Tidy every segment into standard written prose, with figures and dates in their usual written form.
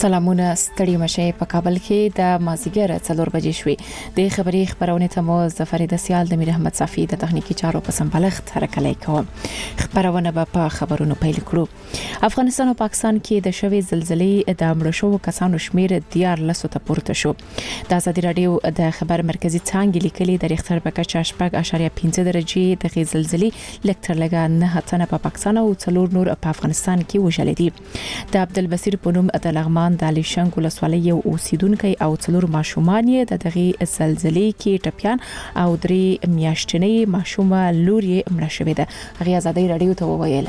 سلامونه ستړي مشه په کابل کې د مازیګر 4 بجې شوې د خبري خبرونه ته مو ظفر دسیال د میر احمد صافی د تخنیکی چارو په سمبلغت حرکت کوم خبرونه په خبرونو پیل کړو افغانستان او پاکستان کې د شوې زلزلې د مړو شو کسانو شمیر 14 ته پورته شو د ازادي رادیو د خبر مرکزی څنګه لیکلي د ریختر په کچه 8.5 درجه د زلزلې لکټر لګا نه هتنه په پاکستان او څلور نور په افغانستان کې وژل دي د عبدالبصیر پونم د لغمان د علیشنګ ولسوالۍ یو اوسیدونکو او څلور ماشومان یې د دغه زلزلې کې ټپيان او درې میاشتنې ماشومه لوري مړه شوې ده هغه ازادي رادیو ته وویل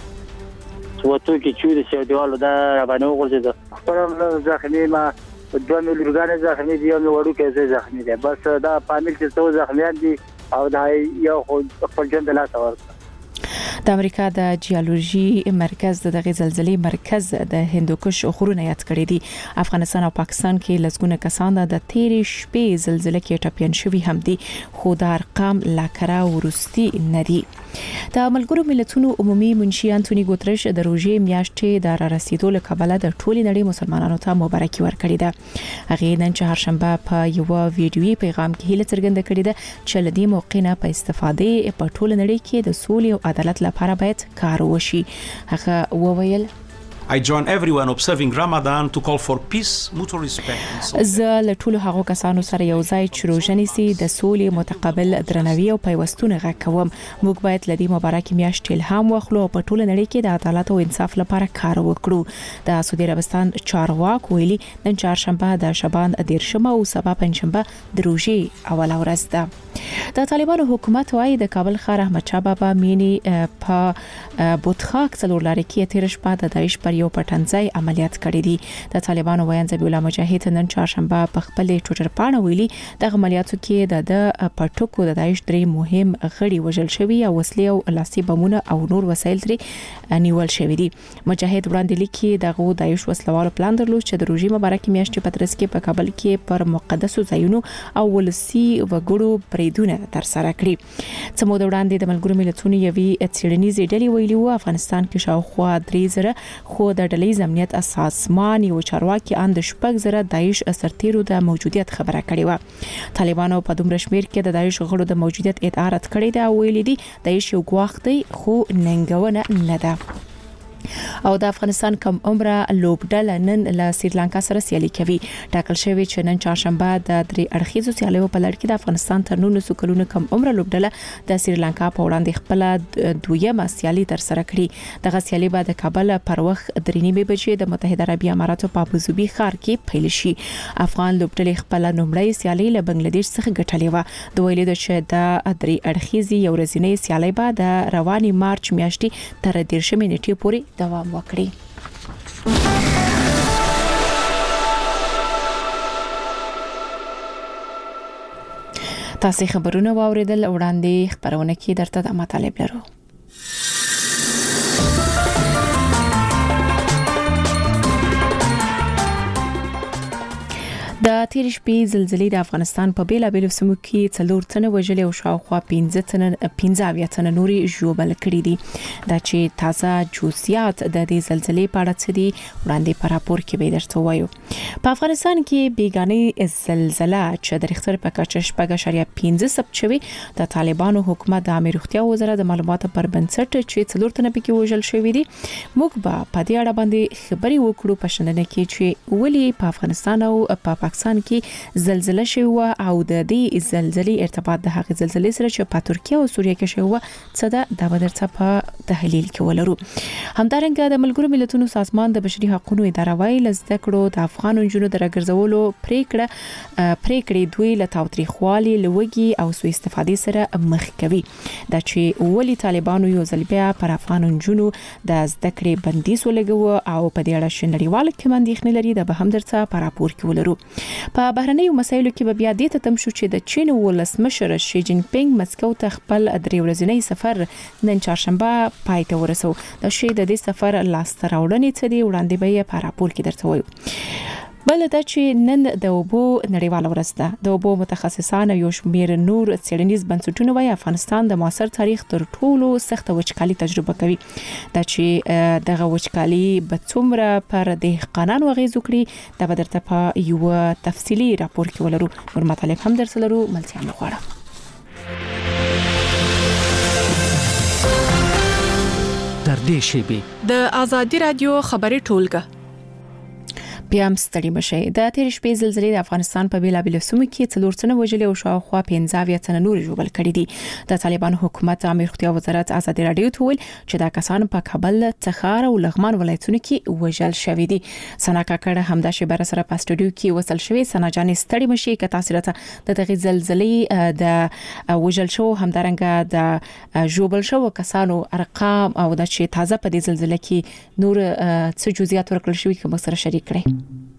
وته کې چې د سیادوالو دا باندې وګرځید خپل ځخمي ما دوه ملګران ځخمي دي او وړو کې ځخمي دي بس دا پامل چې څو ځخمیان دي او دا یو خپل جن د لاس ورته د امریکا د جیولوژي مرکز د زلزلې مرکز د هندوکش غرونه یاد کړی دي افغانستان او پاکستان کې لسګونه کسان د تیرې شپې زلزلې کې ټپيان شوي هم دي خو د ارقام لاکرا ورستي ندي د ملګرو ملتونو عمومي منشي انټونی ګوتریش د روزې میاشتې د را رسیدو له کبله د ټولې نړۍ مسلمانانو ته مبارکي ورکړې ده هغه نن چهارشنبه په یو ویډیوي پیغام کې هیله څرګنده کړې ده چې لدی موقع نه په استفادې په ټولې نړۍ کې د سولې او عدالت لپاره باید کار وشي هغه وویل I join everyone observing Ramadan to call for peace, mutual respect. زه له ټولو هغو کسانو سره یو ځای چې روزنی سي د سولې متقابل درناوي او پیوستونه غوښوم موږ باید لدی مبارکي میاشت الهام واخلو په ټوله نړۍ کې د عدالت او انصاف لپاره کار وکړو د سعودي عربستان چارواکو ویلي نن چهارشنبه د شعبان 13 او سبا پنځشنبه د روزې اوله ورځ ده د طالبانو حکومت وايي د کابل ښار احمد شاه بابا مینی په بوتخاک څلور لارې کې تیر شپه د داعش پر یو پټنځای عملیات کړی دي د طالبانو ویان ذبیح الله مجاهد نن چهارشنبه په خپل ټوئیټر باندې ویلي د عملیاتو کې د پټکو د داعش درې مهم غړي وژل شوی او وسلې او لاسي بمونه او نور وسایل ترې نیول شوی دي مجاهد وړاندې لیکي دغه داعش وسلوالو پلان درلود چې د روزي مبارکي میاشتې په ترڅ کې په کابل کې پر مقدسو ځایونو او ولسی وګړو پریدونه تر سره کړی څمو د وړاندې د ملګرو ملتونو یوي څېړنیزې ډلې ویلي وو افغانستان کې شاوخوا 3000 خو د ډلې امنیت اساسمان یو چارواکي اند شپږ زره داعش سرتیرو د موجودیت خبره کړې و طالبانو په دومره شمیر کې د داعش غړو د موجودیت ادعا رد کړې ده ویلي دي داعش یو ګواښ دی خو ننګونه نه ده او د افغانستان کم عمره لوبډله نن له سریلانکا سره سیالي کوي ټاکل شوی چې نن چهارشنبه د درې اړخیزو سیالیو په لړ کې د افغانستان تر 19 کلونو کم عمره لوبډله د سریلانکا په وړاندې خپل دویمه سیالي تر سره کړي دغه سیالي به د کابل پر وخت 3:30 بجې د متحده عربي اماراتو په ابوظبي ښار کې پیل شي افغان لوبډلې خپل نومړی سیالي له بنگلاديش څخه ګټلې و د ویلي چې د درې اړخیزي یو ورځنی سیالي به د رواني مارچ میاشتې تر 13 نیټې پورې دوام وکړي تاسو خبرونه واوریدل وړاندې خبرونه کې درته د مطالب لرو د تیر شپې زلزلې د افغانستان په بیلابېلو سیمو کې څلور تنه وژلې او شاوخوا 15 تنه نوري ژوبل کړي دي دا چې تازه جزئیات د دې زلزلې په اړه څه دي وړاندې په راپور کې به درته وایو په افغانستان کې بیګانې زلزلہ چې د ریختر په کچه 8.5 ثبت شوی د طالبانو حکومت د امیر روغتیا وزارت د معلوماتو پر بنسټ چې څلور تنه پکې وژل شوی دي موږ به په دې اړه باندې خبري وکړو په شننه کې چې ولې په افغانستان او په پاکستان کې زلزلہ شوی او د دې زلزلې ارتباط د هغه زلزلې سره چې په ترکیه او سوریه کې شوی څه ده د بدرڅه په تحلیل کې ولرو همدارنګه د ملګرو ملتونو سازمان د بشري حقوقو اداره وايي لزده کړو د افغان جنونو د راګرځولو پریکړې دوی له تاوتریخوالي لوګي او سوء استفادې سره مخ کوي دا چې ولې طالبانو یو ځل بیا پر افغان جنونو د زده کړې بندیز ولګو او په دې اړه شنړیوال کې مندېخنه لري د به هم درڅه په راپور کې ولرو په بهرنیو مسایلو کې به بیا د تم شو چې د چین ولسمشر شي جین پینګ مسکو ته خپل درې ورځنی سفر نن چهارشنبه پای ته ورسو د شي د دې سفر لاس ته راوړنې څه دی وړاندې به یې په راپور کې درته وایو بل دا چې نن د اوبو نړیواله ورځ ده. د اوبو متخصصان یو شمېر نور څېړنیز بنسټونه وايي افغانستان د معاصر تاریخ تر ټولو سخت وچکالي تجربه کوي. دا چې دغه وچکالي به څومره پر دهقانانو اغیز وکړي دا به درته په یو تفصیلی راپور کې ولرو. نور مطالب هم درسلرو ملتیا مغواړه. در دې شیبې د آزادي رادیو خبري ټولګه بیا هم ستړي مشي. د تیر شپې زلزلې د افغانستان په بیلابیلو سیمو کې 4 تنه وژلي او شاوخوا 15 تنه نور ژوبل کړي دي. د طالبانو حکومت امیر روغتیا وزارت آزادي رادیو ته ویل چې دا کسان په کابل، تخار او لغمان ولایتونو کې وژل شوي دي. سنا کاکړه همدا شی بر سره په سټوډیو کې وصل شوی. سنا جان ستړي مشي که تاسو راته د دغه زلزلې د وژل شو همدارنګه د ژوبل شو کسانو ارقام او د چې تازه په دې زلزلې کې نور څه جزئیات ورکړل شوی کوم سره شریک کړئ.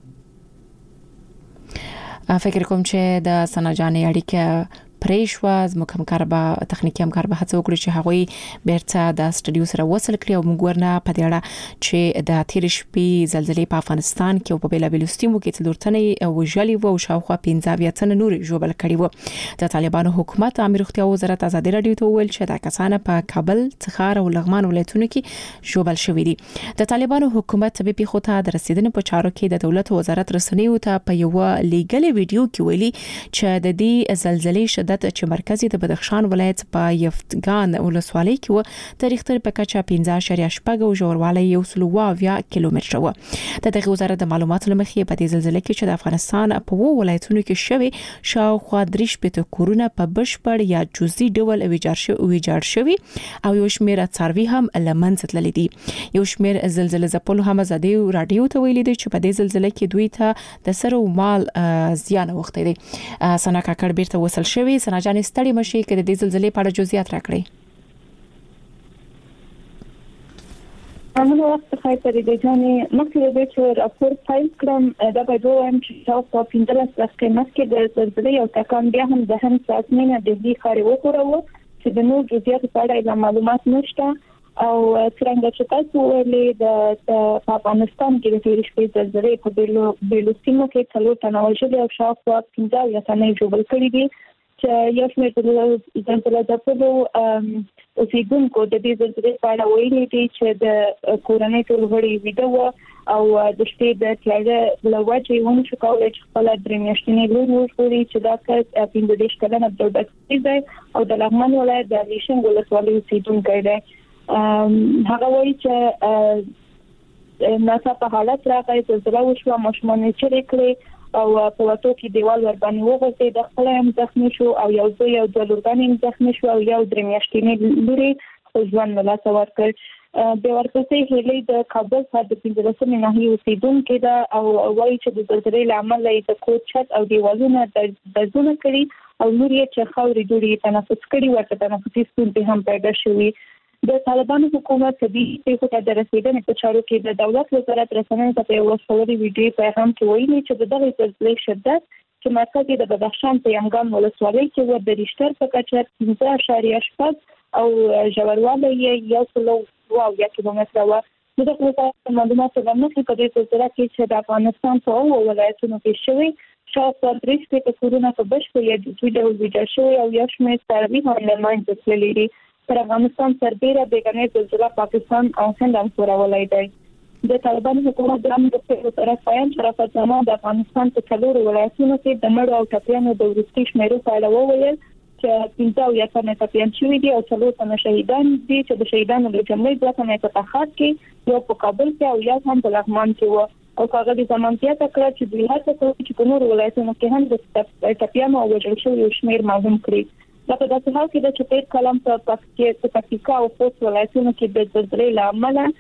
فکر کوم چې د سناجانې اړیکه پریشوا زموږ همکار به تخنیکی همکار به هڅه وکړي چې هغوی بیرته د سټډیو سره وصل کړي او موږ ورنه په دې اړه چې د تیر شپې زلزلې په افغانستان کې او په بیلابیلو سیمو کې 4 تنه وژلي وو او شاوخوا 15 تنه نور ژوبل کړي وو. د طالبانو حکومت امیر روغتیا وزارت آزادي رادیو ته ویل چې دا کسان په کابل، تخار او لغمان ولایتونو کې ژوبل شوي دي. د طالبانو حکومت به په خوته د رسیدنې په چارو کې د دولت وزارت رسنیو ته په یو لیګل ویډیو کې ویلي چې د دې زلزلې شدت چې مرکزی د بدخشان ولایت په یفتګان ولسوالۍ کې و د ریختر په کچه 15.8 او ژوروالی 120 کیلومتره و. د دغه وزارت د معلوماتو لمخې په دې زلزلې کې چې د افغانستان په ولایتونو کې شوي شاوخوا 3 کورونه په بشپړ یا جزئي ډول ویجاړ شوي او یو شمېر څاروي هم لمنځه تللي دي. یو شمېر زلزلې ځپلو هم آزادي رادیو ته ویلي دي چې په دې زلزلې کې دوی ته د سر او مال زیان وخته دي. سنا کاکړ بیرته وصل شوی. سنا جان ستړي مشي کې د زلزلې په اړه جزئیات راکړي. همغه وخت خای پرې د ځانې مخکې د چې راپور فایل کړم دا به دوام چې تاسو په 15 دقیقې مخکې د زلزلې او تکان بیا هم د هم ساتنه د دې خاري وکړو چې د نور جزئیات په اړه معلومات نشته او څنګه چې تاسو ولې د افغانستان کې د تیر شپې زلزلې په بیلو سیمو کې 4 تنه وژلي او شاوخوا 15 تنه ژوبل کړي دي. چې یو شمېر د زلزلې ځپلو اوسیدونکو د دې زلزلې په اړه ویلي دي چې د کورنۍ ټول غړي ویده وو او د شپې د تیاره له وجې ونه شو کولی چې خپله 3 میاشتنۍ لور وژغوري چې دا کس 15 کلنه دولتي دی او د لغمان ولایت د لیشنګ ولسوالۍ اوسیدونکی دی. هغه وایي چې ناڅاپه حالت راغی، زلزله وشوه، ماشومان یې چیغې کړې او په واتو کې دیوال ور باندې وغورځید. د خپل هم زخمی شو او یو زوی او 2 لورګان هم زخمی شو او یو 3 میاشتنۍ لوري خپل ژوند له لاسه ورکړ. د ورپسې هیلې د کابل څخه د 15مې ناحیې اوسیدونکې ده او وایي چې د زلزلې له امله یې د کور چت او دیوالونه درزونه کړي او نور یې چې خاورې دوړې تنفس کړي ورته تنفسي ستونزې هم پیدا شوي. د طالبانو حکومت د دې په د رسیدنې په چارو کې د دولت وزارت رسنیو ته یو وسوري ویډیو پیغام کې ویلي چې دغه زلزلې شدت چې مرکز د بدخشان په ینګان ولسوالۍ کې و د ریشتر په کچه 15.8 او ژوروالی یې 120 کیلومتره و. دغه وزارت معلومات لمخې په دې زلزلې کې چې د افغانستان په ولایتونو کې شوي شاوخوا 3 کورونه په بشپړ یا جزئي ډول ویجاړ شوي او یو شمېر څاروي هم له منځه تللي دي. پر افغانستان سربېره بیګنې زلزله پاکستان او هند هم ښورولی دی. د طالبانو حکومت د امنیت وزارت بیان شرافت زمان د افغانستان په 4 ولایتونو کې د مړو او ټپیانو د وروستي شمیرو په اړه وویل چې 15 تنه ټپیان شوي دي او 4 تنه شهیدان دي چې د شهیدانو له جملې 2 تنه په تخار کې، یو په کابل کې او یو هم په لغمان کې و. او هغه د زمانتیا تکړه چې دوی هڅه کوي چې په نور ولایتونو کې هم د ټپیانو او وژل شویو شمیر معلوم کړي. دا په داسې حال کې د چپېټ کلم په پکتیکا او خوست ولایتونو کې د زلزلې له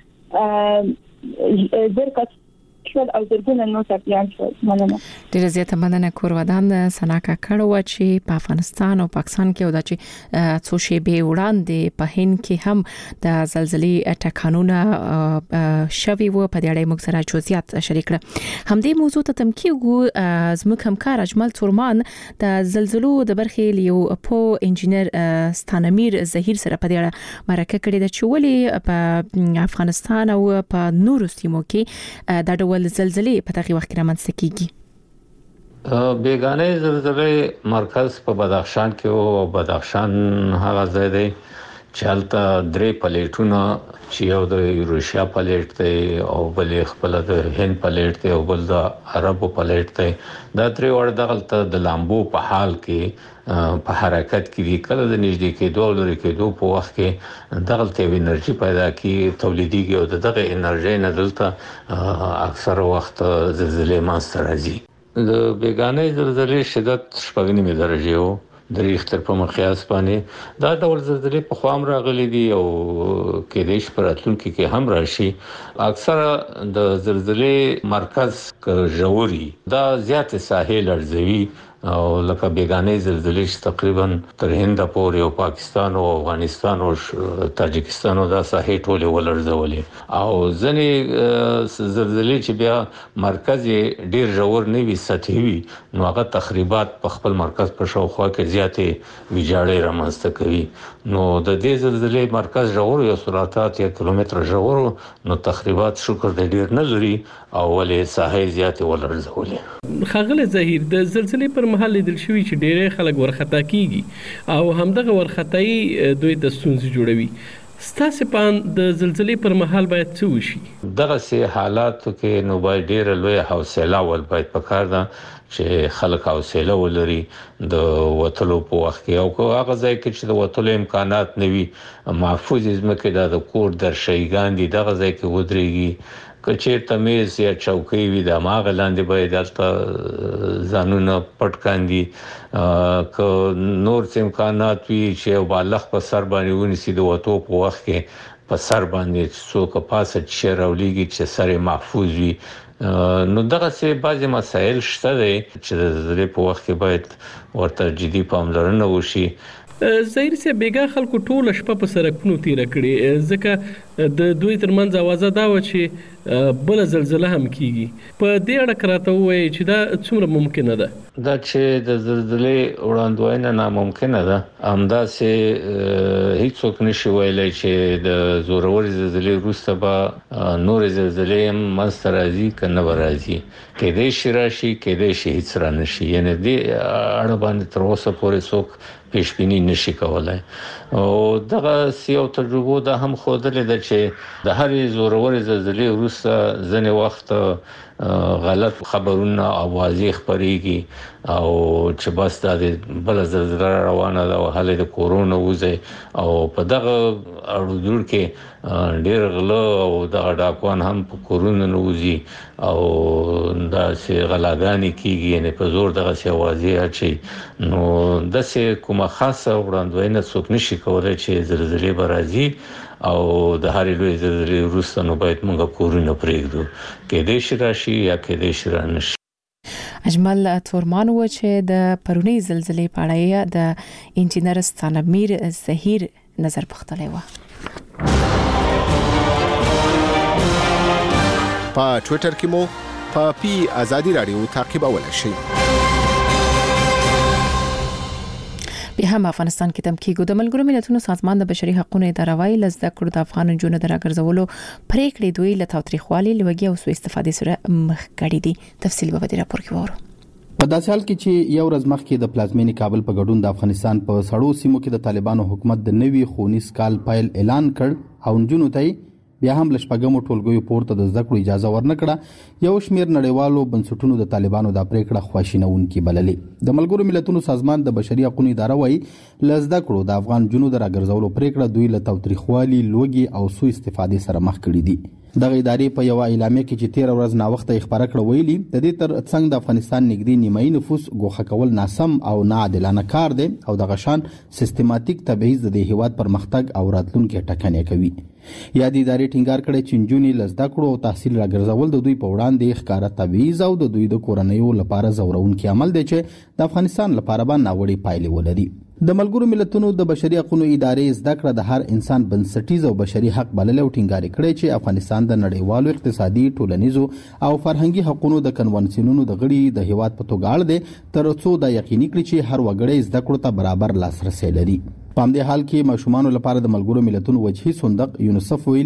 امله زرکه شول او زرګونه نور ټپیان شول. مننه. ډیره زیاته مننه کورودان سنا کاکړ و چې په افغانستان او پاکستان کې او د چې څو شیبې وړاندې په هند کې هم د زلزلې ټکانونه شوي و. په دې اړه موږ سره جزئیات شریک کړل. همدې موضوع ته تمکیږو زموږ همکار اجمل تورمان د زلزلو د برخې یو په انجنیر ستانمیر زهیر سره په دې اړه مرکه کړې ده چې ولې په افغانستان او په نورو سیمو کې د ډول ډول زلزلې په دغه وخت کې رامنځته کیږي؟ بیگانه زلزلې مرکز په بدخشان کې او بدخشان هغه ځای دی چې هلته 3 پلیټونه چې یو د یوروشیا پلیټ دی او بل خپل د هند پلیټ دی او بل د عربو پلیټ دی. دا 3 وړ دغلته د لامبو په حال کې په حرکت کې دي. کله د نږدې کېدو او لرې کېدو په وخت کې دغلته انرژي پیدا کی تولیديږي او دغه انرژي نه دلته اکثر وخت زلزلې منځته راځي. د بیگانه زلزلې شدت 7.5 درجه وو د ریختر په مقیاس باندې. دا ډول زلزلې په خوام راغلي دي او کې دیش پر اتلونکو کې هم راشي. اکثره د زلزلې مرکز ژوري دا زیات ساحل لړزوي او لکه بیگانه زلزلې تقریبا تر هند پورې او پاکستان او افغانستان او تاجکستان او دا ساحل ټول ولړزولې او ځنې زلزلې چې بیا مرکز ډیر ژور نه وي سطحي وي نو هغه تخریبات په خپل مرکز په شاوخوا کې زیاتې ویجاړې رامنځته کوي. نو د دې زلزلې مرکز ژور یو سرعت 1 کیلومتر ژور نو تخریبات شکر د ډیر نه لري او ولې ساحل زیاتې ولړزولې. خاغله ظهیر د زلزلې پر مهال لیدل شوی چې ډېر خلک ورخطا کیږي او همدغه ورخطایي دوی د ستونزې جوړوي. ستاسو په د زلزلې پر مهال باید څه وشي؟ دغه سه حالاتو کې نو باید ډېر لوی حوصله ول باید پکار ده چې خلک حوصله ولري د وټلو په وخت کې او هغه ځای کې چې د وټلو امکانات نوي محفوظ ځمکه د کور درشيګان دي دغه ځای کې ودرېږي. کچیر تمیز یا چوکۍ وي د ماغ لاندې باید دلته ځانونه پټ کاندي که نور امکانات وي چې بالغ په سر باندې ونیسي د وټو په وخت کې په سر باندې څوک پاسه چې راولېږي چې سر محفوظ وي. نو دغه څه بعضی مسایل شته دي چې د زلزلې په وخت کې باید ورته جدي پاملرنه وشي. ظاهر سي بیګا خلکو ټول شپه په سرکونو تیر کړي ځکه د دوی ترمنځ اوازه دا و چې بل زلزلہ هم کیږي. په دې اړه کراته وایي چې دا څومره ممکنه ده؟ دا چې د زلزلې وړاندوینه ناممکنه ده. همدا سه هیڅوک نشي ویلای چې د زوروري زلزلې وروسته به نور زلزلې هم منځته راځي کنه راځي. کې دې شي راشي کې دې شي هیڅ را نشي. یعنی دې اړه باندې تر اوسه پورې څوک پیشبینی نشي کولای. او دغه سیو تجربه ده هم خوده ده چې د هرې زوروري زلزلې وروسته ځنې وخت غلط خبرونه اوازې خبريږي او چې بس د بل زلزلہ روانه ده او حالې د کورونا وځي او په دغه اړو کې ډېر غلا او د ډاکوان هم په کورونا نوځي او دا سي غلاګانی کیږي نه په زور دغه سي اوازې اچي. نو د سي کومه خاصه وړاندوینه څوک نشي کولای چې زلزلې برازي او د هرې لوی زلزلې وروسته نو باید موږ کورونا پرېږدو کې دې شي راشي یا کې دې شي رانشي. اجمل تورمان و چې د پرونی زلزلې په اړه د انجینر ستانمیر ظهیر نظر پختلی و. په ټوئیټر کې مو په پی ازادي رادیو تعقیبولای شئ. به هم افغانستان کې تم کېږي د ملګرو ملتونو سازمان د بشري حقوقو اداره وايي لزده کړو د افغان جنونو دراګرځولو پریکړې دوی له تاوتریخوالي لوګي او سوء استفادې سره مخ کړي دي. تفصیل به د راپور کې وورو. په داسې حال کې چې یو ورځ مخکې د پلازمینې کابل په ګډون د افغانستان په سړو سیمو کې د طالبانو حکومت د نوي خونیز کال پیل اعلان کړ او جنونو ته بیا هم لشپګمو ټولګیو پورته د زده کړو اجازه ورنکړه. یو شمیر نړیوالو بنسټونو د طالبانو د پریکړه خواشینونکې بللې. د ملګرو ملتونو سازمان د بشري حقوقو اداره وايي لزده کړو د افغان جنونو د راګرځولو پریکړه دوی له تاوتریخوالي لوګي او سوء استفادې سره مخ کړي دي. دغه ادارې په یو اعلامیه کې چې 13 ورځ نا وخت خبره کړه ویلي د دې تر څنګ د افغانستان نږدې نیمایي نفوس ګوښه کول ناسم او ناعادلانه کار دی او د غشان سیستماتیک تبعیض د هیواد پرمختګ او راتلونکي ټکنۍ کوي. یادې ادارې ټینګار کړي چې جنونې لزده کړو او تحصیل راګرځول د دوی په وړاندې ښکارا تبعیض او د دوی د کورنیو لپاره زورونکي عمل دی چې د افغانستان لپاره باندې ناوړي پایلې ولري. د ملګرو ملتونو د بشري حقوقو ادارې زده کړه د هر انسان بنسټیز او بشري حق بلل او ټینګار کړي چې افغانستان د نړیوالو اقتصادي ټولنیزو او فرهنګي حقوقو د کنونسیونونو د غړي د هیواد په توګه اړ دي ترڅو دا یقیني کړي چې هر وګړی زده کړو ته برابر لاسرسي لري. په همدې حال کې ماشومان لپاره د ملګرو ملتونو وجهي صندوق یونیسف ویلي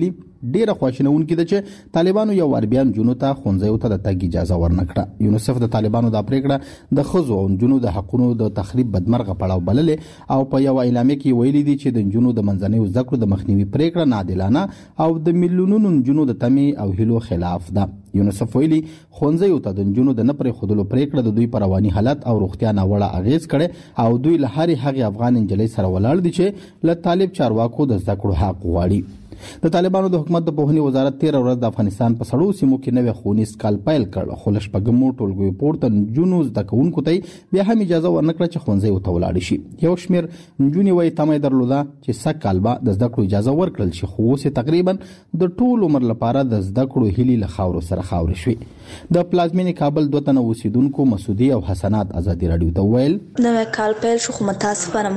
ډیره خواشینونکې ده چې طالبانو یو وار بیا نجونو ته ښوونځیو ته د تګ اجازه ورنکړه. یونیسف د طالبانو د پریکړه د ښځو او نجونو د حقونو د تخریب بدمرغه پړاو بللې او په یو اعلامیه کې ویلي دي چې د نجونو د منځنیو زده کړو د مخنیوي پریکړه ناعادلانه او د میلیونونو نجونو د تمې او هیلو خلاف ده. یونیسف ویلي ښوونځیو ته د نجونو د نه پرېښودلو پریکړه د دوی پر رواني حالت او روغتیا ناوړه اغیز کړي او دوی له هرې هغې افغان نجلۍ سره ولاړ دي چې له طالب چارواکو د زده کړو حق غواړي. د طالبانو د حکومت د پوهنې وزارت 13 ورځ د افغانستان په سړو سیمو کې نوې ښوونیز کال پیل کړ، خو له شپږمو ټولګیو پورته نجونو زده کوونکو ته بیا هم اجازه ورنکړه چې ښوونځیو ته ولاړ شي. یو شمېر نجونې وایي تمه یې درلوده چې سږ کال به د زده کړو اجازه ورکړل شي، خو اوس یې تقریبا د ټول عمر لپاره د زده کړو هیلې له خاورو سره خاورې شوې. د پلازمینې کابل 2 تنه اوسیدونکو مسعودي او حسنات ازادي رادیو ته ویل نوې کال پیل شو، خو متاسفانه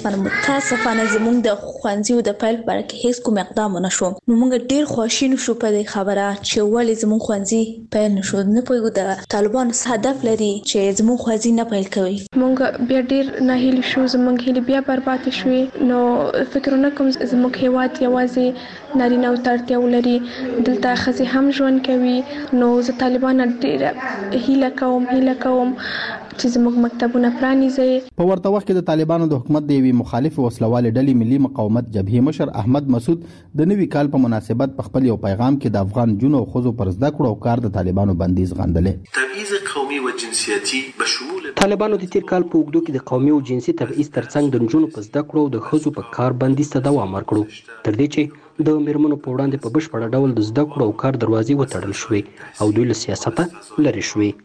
زموږ د ښوونځیو د پیل په اړه کې هیڅ کوم اقدام ونه شو. نو موږ ډیر خوشاله شو په دې خبره چې ولې زموږ ښوونځي پیل نشو. نه پوهیږو د طالبانو هدف لري چې زموږ ښوونځي نه پیل کوي. موږ بیا ډیر ناهیلي شو، زموږ هیلې بیا برباد شوې. نو فکر نه کوم زموږ هیواد یوازې نارینه او تړتیاو لري، دلته ښځې هم ژوند کوي. نو زه طالبان ډیر هیله کوم چې زموږ مکتبونه پرانیزي. په ورته وخت کې د طالبانو د حکومت د یوې مخالف وسلوال ډلې ملي مقاومت جبهې مشر احمد مسعود د نوي کال په مناسبت په خپل یو پیغام کې د افغان جنو او خزو پر زده کړو او کار د طالبانو بندیز غندلې. تبعیض قومي و جنسیتي بشمول طالبانو د تیر کال په اوږدو کې د قومي او جنسي تبعیض ترڅنګ د نجونو په زده کړو او د خزو په کار بندیز ته دوام ورکړو، تر دې چې د میرمنو په وړاندې په بشپړه ډول د زده کړو او کار دروازې وتړل شوې او دوی له سیاسته لرې شوې.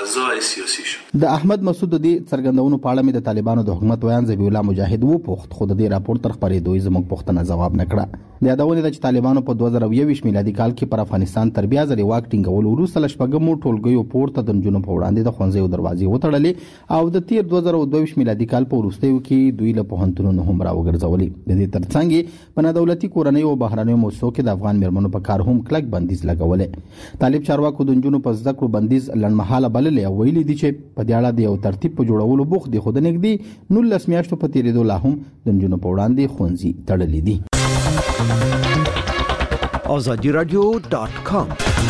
د احمد مسعود د څرګندونو په اړه مې د طالبانو د حکومت ویان ذبیح الله مجاهد وپوښت، خو د دې راپور تر خپرېدو زموږ پوښتنه ځواب نه کړه. د یادونه ده چې طالبانو په 2021 میلادي کال کې پر افغانستان تر بیا ځلې واک ټینګولو وروسته له شپږمو ټولګیو پورته د نجونو په وړاندې د ښوونځیو دروازې وتړلې او د تیر 2022 میلادي کال په وروستیو کې دوی له پوهنتونونو هم راوګرځولې. د دې ترڅنګ په نادولتي کورنیو او بهرنیو موسسو کې د افغان میرمنو په کار هم کلک بندیز لګولې. طالب چارواکو د نجونو په زده کړو بندیز لنډمهاله بللې او ویلي دي چې په دې اړه د یو ترتیب په جوړولو بوخت دي، خو د نږدې 19 میاشتو په تیریدو لا هم د نجونو په وړاندې ښوونځي تړلي دي. azadiradio.com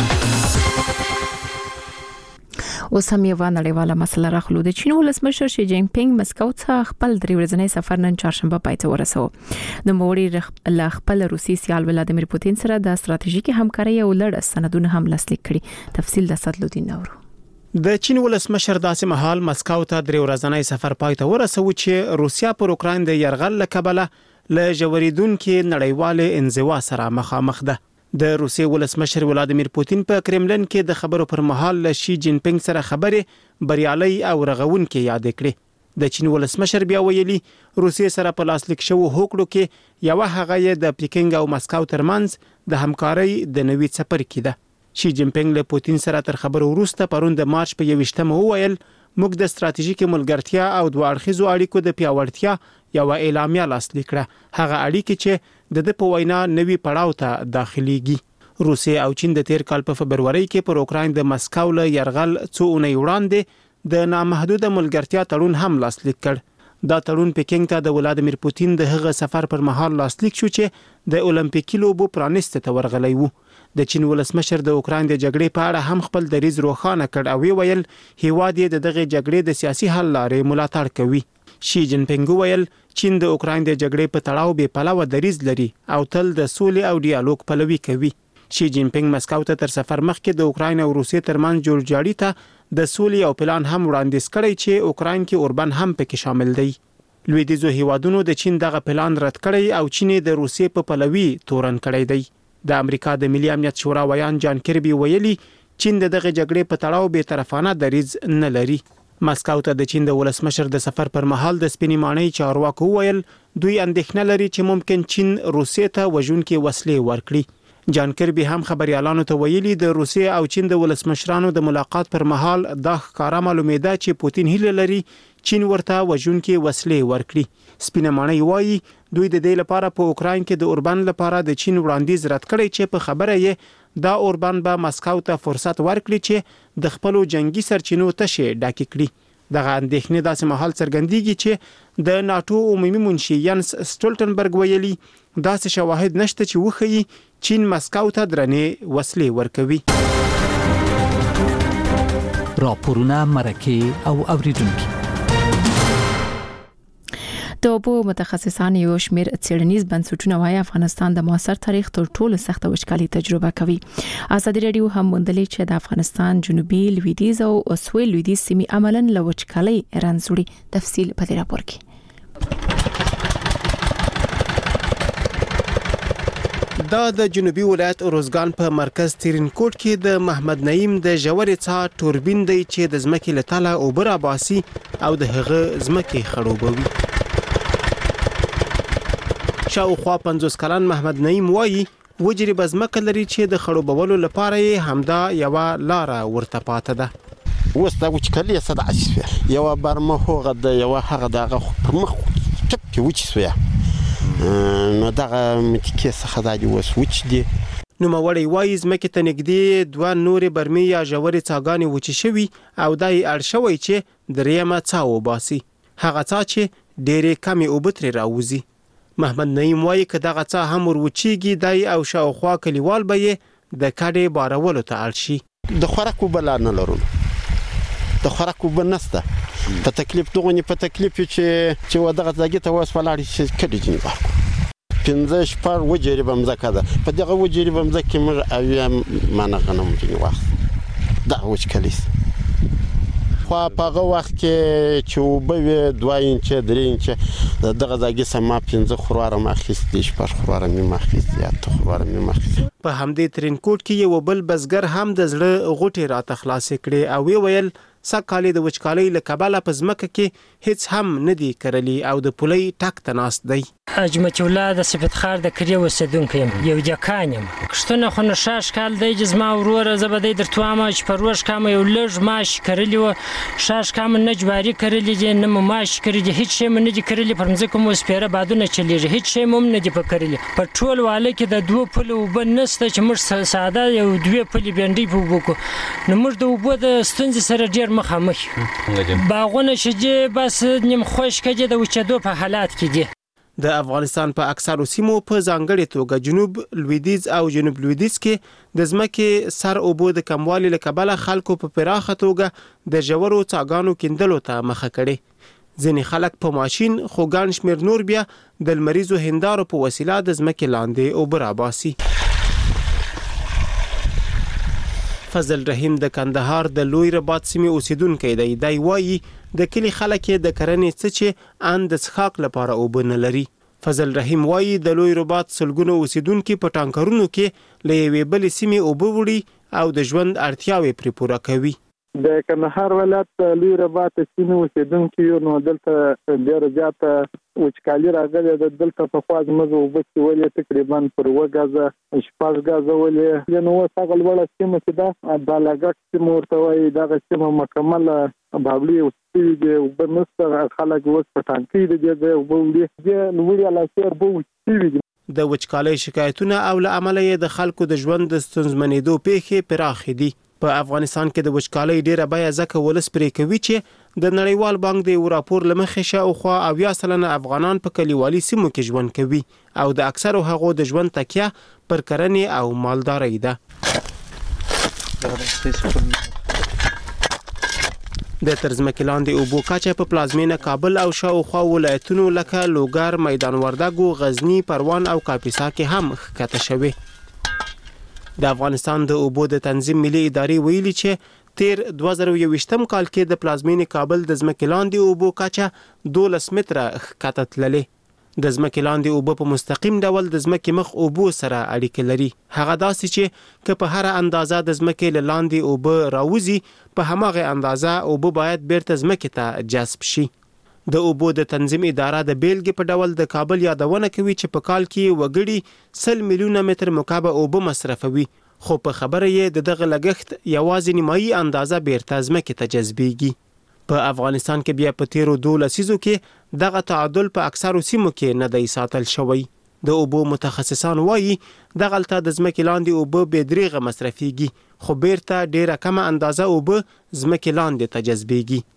اوس هم یو نړیواله مسله راخلو. د چین ولسمشر شي جین پینګ مسکو ته خپل 3 ورځنی سفر نن چهارشنبه پای ته ورسو. د موړي ل خپل روسي سیال ولادیمیر پوتین سره د ستراتیژیکي همکارۍ او لړ سندونه هم لاسلیک کړي. تفصیل د سدلودین نورو. د چین ولسمشر داسې مهال مسکو ته 3 ورځنی سفر پای ته ورسو چې روسیا پر اوکراین د يرغل لکبله له جوړیدونکو نړیوال انزوا سره مخامخ ده. د روسیې ولسمشر ولادیمیر پوتین په کرملن کې د خبرو پر مهال له شي جین پینګ سره خبرې بریالي او رغونکې یاد کړې. د چین ولسمشر بیا ویلي روسیې سره په لاسلیک شوو هوکړو کې یو هغه د پیکینګ او مسکو ترمنځ د همکارۍ د نوي څپر کې ده. شي جین پینګ له پوتین سره تر خبرو وروسته پرون د مارچ په 21مه وویل موږ د ستراتیژیکي ملګرتیا او دوه اړخیزو اړیکو د پیاوړتیا یو اعلامیه لاسلیک کړه، هغه اړیکې چې د په وینا نوي پړاو ته داخليږي. روسیه او چین د تیر کال په فبرवरी کې پر اوکراین د مسکو له يرغل څو اونۍ وړاندې د نامحدود ملګرتیا تړون هم لاسلیک کړ. دا تړون پیکینګ ته د ولادیمیر پوتین د هغه سفر پر مهال لاسلیک شو چې د اولمپیکي لوبو پرانیست ته ورغلی وو. د چین ولسمشر د اوکراین د جګړې په اړه هم خپل دریځ روښانه کړ او ویل هیواد یې د دغه جګړې د سیاسي حل لارې ملاتړ کوي. شي جین پینګ ویل چین د اوکراین د جګړې په تړاو به پلوه دریځ لري او تل د سولې او ډیالوګ پلوي کوي. شي جین پینګ مسکو ته تر سفر مخکې د اوکراین او روسیې ترمنځ جوړجاړي ته د سولې او پلان هم وړاندیز کړی چې اوکراین کې اوربن هم پکې شامل دی. لویدیځو هیوادونو د چین دغه پلان رد کړی او چین د روسیې په پلوي تورن کړی دی. د امریکا د ملي امنیت شورا ویان جان کربي ویلي چین دغه جګړې په تړاو به طرفانه دریځ نه لري. مسکو ته د چین د ولسمشر د سفر پر مهال د سپینې ماڼۍ چارواکو ویل دوی اندېښنه لري چې ممکن چین روسیې ته وژونکې وسلې ورکړي. جان کربي هم خبريالانو ته ویلي د روسیې او چین د ولسمشرانو د ملاقات پر مهال دا ښکارا معلومېده چې پوتین هیله لري چین ورته وژونکې وسلې ورکړي. سپینې ماڼۍ وایي دوی د دې لپاره په اوکراین کې د اوربن لپاره د چین وړاندیز رد کړی چې په خبره یې دا اوربن به مسکو ته فرصت ورکړي چې د خپل جنگي سرچینو تشه ډاکې کړي. دغه اندېښنې داسې مهال څرګندېږي چې د ناتو عمومي منشي ینس سټولټنبرګ ویلي داسې شواهد نشته چې وښيي چین مسکو ته درنې وسلې ورکوي. راپورونه مرکه او اوریدونکي د اوبو متخصصان یو شمېر څېړنیز بنسټونه وايي افغانستان د معاصر تاریخ تر ټولو سخت وچکالي تجربه کوي. ازادي رادیو هم موندلې چې د افغانستان جنوبي لویدیځ او سویل لویدیځ سیمې عملاً له وچکالۍ رنځوري. تفصیل په دې راپور کې. دا د جنوبي ولایت اروزګان په مرکز تیرینکوټ کې د محمد نعیم د ژورې څاه توربین دی چې د ځمکې له تله اوبه راباسي او د هغه ځمکې خړوبوي. شاوخوا 50 کلن محمد نعیم وایي وجري بزمکه لري چې د خړوبولو لپاره یې همدا یو لار ورته پاته ده. اوس دا وچکالي صد عسفه یو برمه هغه د یو هغه دغه په مخ ټپ کې وچسویا نو دغه متکې څخه د اوس وچ دي. نو موري وایي ځمکې ته نږدې دوه نورې برمې یا ژورې څاګانې وچې شوي او دای اړ شوی چې دریمه څاه وباسي. هغه څاه چې ډېرې کمې اوبه ترې راوځي. محمد نعیم وایي که دغه څاه هم وروچېږي دی او شاوخوا کلیوال به یې د کډې بارولو ته اړ شي. د خوراک اوبه لا نه لرو، د خوراک اوبه نشته. په تکلیف دغه په تکلیف چې ودغه ځای ته وس ولاړ شي کډې جنې بارکو 15 شپږ وجري بمځکه ده. په دغه وجري بمځکه موږ اویا مانه غنم جنې واخ دا وچکالي خو په هغه وخت کې چې وبوي 2 انچ 3 انچ دغه ځای سم 15 خرواره ماخستې شپږ خرواره می ماخستې یا ته خرواره می ماخستې. په همدې ترینکوټ کې یو بل بزګر هم د زړه غوټي را تخلاص کړي او ویل سکهاله د وچکالۍ له کبله په ځمکه کې هیڅ هم نه دی کرلی او د پولۍ ټک ته ناست دی. اجمت الله د صفت خار د کړي اوسیدونکو یم، یو جکان یم. کښتونه خو نه شاش کال دی چې زما وروره زبدې درتوامه چې په روش کام یو لږ ماش کرلی و شاش کام نه جواری کرلی دي نه ماش کرلی هیڅ شی نه دي کرلی پر مځکه مو سپیره بادونه چلیږي هیڅ شی مم نه دي په کرلی. په ټول واله کې د دوه پلو وبنسته چې موږ ساده یو دوه پلي بنډي په وبکو نو موږ د وبو د ستونزې سره ډیر مخامخ باغونه چې بس نیم خوش کړي د وچدو په حالات کې دي. د افغانستان په اکثرو سیمو په ځانګړي توګه جنوب لویدیځ او جنوب لویدیځ کې د ځمکې سر اوبو د کموالي له کبله خلکو په پراخه توګه د ژورو څاګانو کیندلو ته مخه کړې. ځینې خلک په ماشین خو ګڼ شمېر نور بیا د لمریزو هندارو په وسیله د ځمکې لاندې اوبه راباسي. فضل رحیم د کندهار د لوی رباط سیمې اوسیدونکی دی. دی وایي د کلی خلک د کرنې څه چې ان د څښاک لپاره اوبه نه لري. فضل رحیم وایي د لوی رباط سلګونو اوسیدونکي په ټانکرونو کې له یوې بلې سیمې اوبه وړي او د ژوند اړتیاوې پرې پوره کوي. د کندهار ولایت لوی رباط سیمې اوسیدونکي یو نو دلته ډېر زیاته وچکالي راغلې ده. دلته په خوا زموږ اوبه چې ولې تقریبا پر 2 غزه 4 غزه ولې نو هغه لوړه سیمه چې ده بالاګک سیمه ورته وایي دغه سیمه مکمله بابلي اوسېږي د اوبه نشته. خلک اوس په ټانکۍ دي د اوبه وړي لوړې لاسې اوبه وچېږي. د وچکالۍ شکایتونه او له امله یې د خلکو د ژوند د ستونزمنېدو پیښې پراخې دي. په افغانستان کې د وچکالۍ ډیره بیه ځکه ولس پرې کوي چې د نړیوال بانک د یو راپور له مخې شاوخوا 80% افغانان په کلیوالي سیمو کې ژوند کوي او د اکثرو هغو د ژوند تکیه پر کرنې او مالدارۍ ده. د ترځمکې لاندې اوبو کچه په پلازمینه کابل او شاوخوا ولایتونو لکه لوګر، میدان وردګو، غزنی، پروان او کاپیسا کې هم ښکته شوې. د افغانستان د اوبو د تنظیم ملي ادارې ویلي چې تیر 2021 کال کې د پلازمینې کابل د ځمکې لاندې اوبو کچه 12 متره ښکته تللې. د ځمکې لاندې اوبه په مستقیم ډول د ځمکې مخ اوبو سره اړیکه لري. هغه داسې چې که په هر اندازه د ځمکې له لاندې اوبه راوځي په هماغه اندازه اوبه باید بیرته ځمکې ته جذب شي. د اوبو د تنظیم اداره د بیلګې په ډول د کابل یادونه کوي چې په کال کې وګړي 100 میلیونه متر مکعب اوبه مصرفوي خو په خبره یې دغه لګښت یوازې نیمایي اندازه بیرته ځمکې ته جذبېږي. په افغانستان کې بیا په تیرو 2 لسیزو کې دغه تعادل په اکثرو سیمو کې نه دی ساتل شوی. د اوبو متخصصان وایي دغلته د ځمکې لاندې اوبه بې دریغه مصرفېږي خو بیرته ډیره کمه اندازه اوبه ځمکې لاندې ته جذبېږي.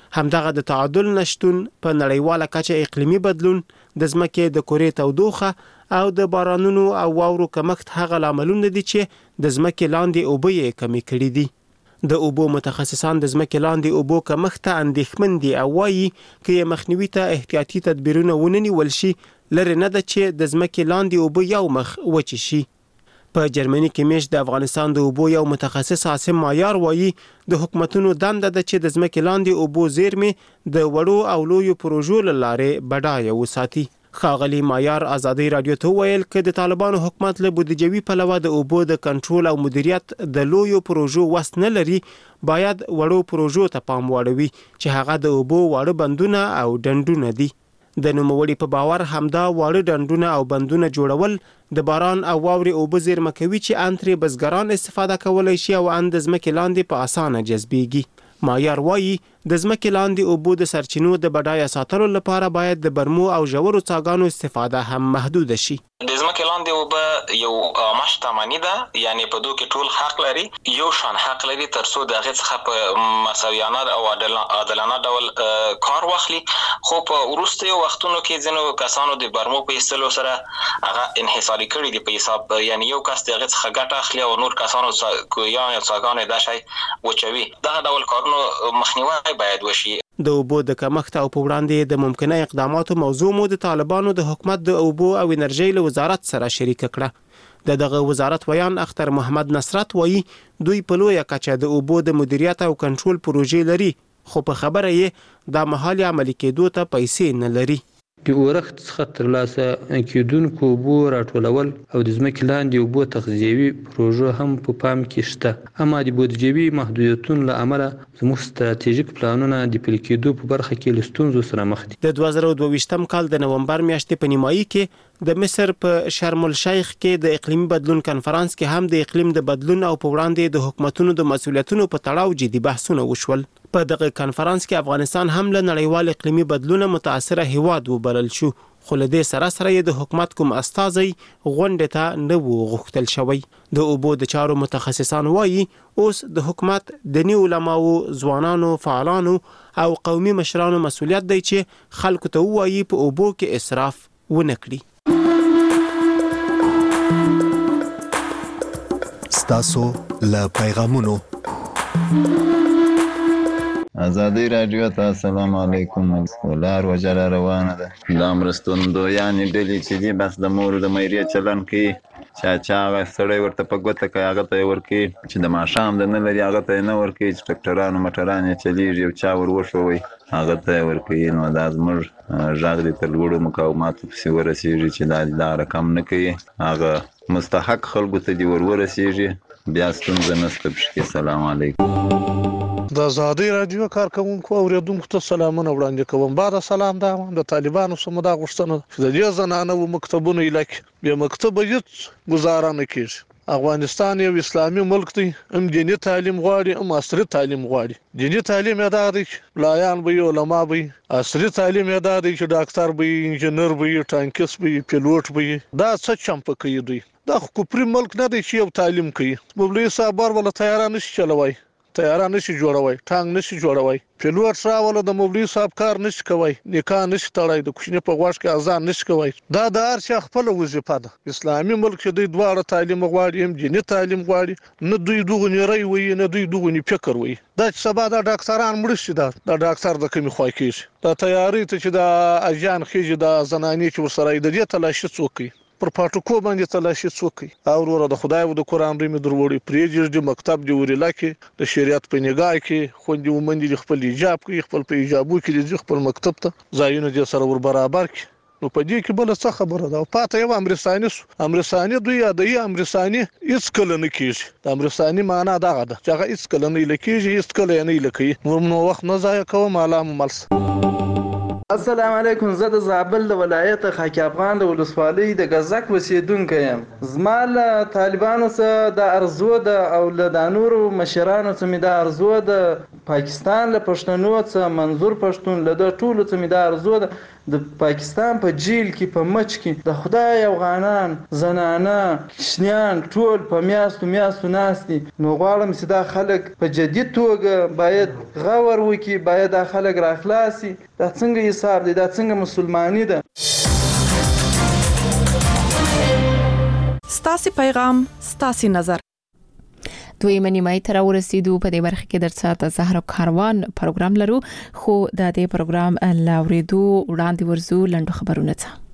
همدغه د تعادل نشټون په نړیواله کچه اقلیمي بدلون، د ځمکې د کورې تودوخه او د بارانونو او واورو کمښت هغه لاملونه دي چې د ځمکې لاندې اوبه یې کمې کړي دي. د اوبو متخصصان د ځمکې لاندې اوبو کمښت ته اندېښمن دي او وایي که یې مخنیوي ته احتیاطي تدبیرونه ونه نیول شي، لرې نه ده چې د ځمکې لاندې اوبه یو مخ وچې شي. په جرمني کې میشت د افغانستان د اوبو یو متخصص عاصم مایار وایي د حکومتونو دنده ده چې د ځمکې لاندې اوبو زیرمې د وړو او لویو پروژو له لارې بډایه وساتي. ښاغلي مایار ازادي رادیو ته وویل که د طالبانو حکومت له بودیجوي پلوه د اوبو د کنټرول او مدیریت د لویو پروژو وس نه لري، باید وړو پروژو ته پام واړوي چې هغه د اوبو واړه بندونه او ډنډونه دي. د نوموړي په باور همدا واړه ډنډونه او بندونه جوړول د باران او واورې اوبه زیرمه کوي چې ان ترې بزګران استفاده کولی شي او ان د ځمکې لاندې په اسانه جذبیږي. مایار وایي د ځمکې لاندې اوبو د سرچینو د بډایه ساتلو لپاره باید د برمو او ژورو څاګانو استفاده هم محدود شي. د ځمکې لاندې اوبه یو عامه شتمني ده، یعنی په دوی کې ټول حق لري، یو شان حق لري ترڅو د هغې څخه په مساویانه او عادلانه ډول کار واخلي. خو په وروستیو وختونو کې ځینو کسانو د برمو په ایستلو سره هغه انحصاري کړي دي په حساب، یعنی یو کس د هغې څخه ګټه اخلي او نور کسانو کویان یا څاګانې دا شی وچوي. دغه ډول کارونو مخنیوی باید وشي. د اوبو د کمښت او په وړاندې د ممکنه اقداماتو موضوع مو د طالبانو د حکومت د اوبو او انرژۍ له وزارت سره شریکه کړه. دغه وزارت ویان اختر محمد نصرت وایي دوی په لویه کچه د اوبو د مدیریت او کنټرول پروژې لري، خو په خبره یې دا مهال عملي کېدو ته پیسې نه لري. د اورښت څخه ترلاسه کېدونکو اوبو راټولول او د ځمکې لاندې اوبو تغذیوي پروژو هم په پام کې شته، اما د بودیجوي محدودیتونو له امله زموږ ستراتیژیک پلانونه د پلي کېدو په برخه کې له ستونزو سره مخ دي. د 2022 کال د نومبر میاشتې په نیمایي کې د مصر په شرم الشیخ کې د اقلیمي بدلون کنفرانس کې هم د اقلیم د بدلون او په وړاندې د حکومتونو د مسؤلیتونو په تړاو جدي بحثونه وشول. په دغه کنفرانس کې افغانستان هم له نړیوال اقلیمي بدلون متاثره هیواد وبلل شو، خو له دې سره سره د حکومت کوم استازی غونډې ته نه و غوښتل شوی. د اوبو د چارو متخصصان وایي اوس د حکومت د نیو علماو، ځوانانو، فعالانو او قومي مشرانو مسؤلیت دی چې خلکو ته ووایي په اوبو کې اسراف ونه کړي. ستاسو له پیغامونو ازادي رادیو ته السلام علیکم. لار وجره روانه ده د مرستندویانې ډلې چې دي بس د مور د میرې چلن کوي، چا هغه سړی ورته په ګوته کوي هغه ته یې ورکوي، چې د ماښام د نه لري هغه ته یې نه ورکوي، چې ټکټران موټران یې چلیږي او چا ور وښوي هغه ته یې ورکوي. نو دا زموږ غږ د تر لوړو مقاوماتو پسې ورسېږي چې دا رقم نه کوي، هغه مستحق خلکو ته دې ورسېږي، بیا ستونزه نشته پشکې. سلام علیکم. د ازادي رادیو کارکونکو او اوریدونکو ته سلامونه وړاندې کوم. بعد سلام دا د طالبانو سره دا غوښتنه چې د دې زنانه مکتبونو علاقې به مکتب هیڅ گزاره نه کیږي. افغانستان یو اسلامي ملک دی، هم دینی تعلیم غواړي هم عصري تعلیم غواړي. دینی تعلیم یې دا دی چې ملایان به وي، علما به وي، عصري تعلیم یې دا دی چې ډاکټر به وي، انجینر به وي، ټانکس به وي، پیلوټ به وي. دا څه چمپه کوي دوی؟ دا خو کفري ملک نه دی چې یو تعلیم کوي. مولوي صاحب ولا طیاره نشي چلوي، طیاره نشي جوړوي، ټانک نشي جوړوي، پیلوټ راوله د مولوي صاحب کار نشي کوي، نکاح نشي تړای، د کوچنی په غوښ کې اذان نشي کوي. دا د هر چا خپل وظیفه ده. اسلامي ملک چې دوی دواړه تعلیم غواړي، هم دیني تعلیم غواړي، نه دوی دغه نری وي نه دوی دغه فکر وي. دا چې سبا د ډاکټران مړ شي، دا ډاکټر د کومې خوا کېږي؟ دا تیاری ته چې د اجان خېږي د زنانې چې ورسره د دې تلاشي څوک کوي؟ پر پاټکو باندې تلاشي څوک کوي؟ او وروره د خدای او د قرآن رحم دروړي پرېږدي د مکتب دی ورلا کې د شریعت په نگاه کې خوندې ومندې خپل حجاب کوي، خپل په حجابو کې د خپل مکتب ته ځایونه دې سره ور برابر کړي. نو په دې کې بل څه خبره ده؟ پاته یو امرستاني دوی یادوي، امرستاني هیڅ کله نه کېږي. د امرستاني معنا دغه ده چې هغه هیڅ کله نه لکېږي، هیڅ کله نه لکوي. نو وخت نه ضایع کوم، علام ملس. السلام علیکم. زه د زابل د ولایت خاک افغان د ولسوالۍ د غزک اوسیدونکی یم. زما له طالبانو سره د ارزو ده او له د نورو مشرانو سره مې د ارزو ده پاکستان له پښتنو څخه منظور پښتون له د ټولو څخه مې دا ارزو ده د پاکستان په جیل کې په مچ کې د خدای افغانان زنانه کشنیان ټول په میاستو ناستي نو غواړم چې دا خلک په جدي توګه باید غور وکړي باید دا خلک راخلاصي دا څنګه حساب دی دا څنګه مسلمانی ده ستاسو پیغام ستاسو نظر دوی منیمای تر ورسېدو په دې برخه کې درڅه زهرا کاروان پروګرام لرو خو د دې پروګرام لاوریدو وړاندې ورزو لنډو خبرونه